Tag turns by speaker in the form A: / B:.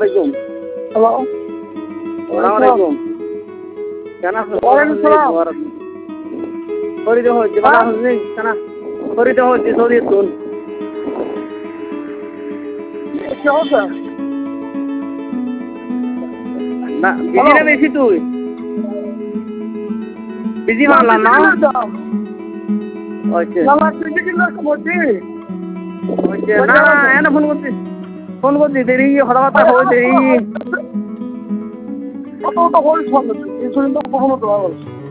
A: আলাইকুম।
B: হ্যালো,
A: আসসালামু আলাইকুম। কেন আছো?
B: ওয়ালাইকুম সালাম।
A: ফরিদে হচ্ছে ভালো আছো নি? কেন ফরিদে হচ্ছে সৌদি তুন
B: কি অবস্থা?
A: না বিজি না বেশি তুই বিজি মানলাম না হচ্ছে না এনে ফোন করছি দেরি হঠাৎ হয়েছে
B: কত হয়েছে কখনো তো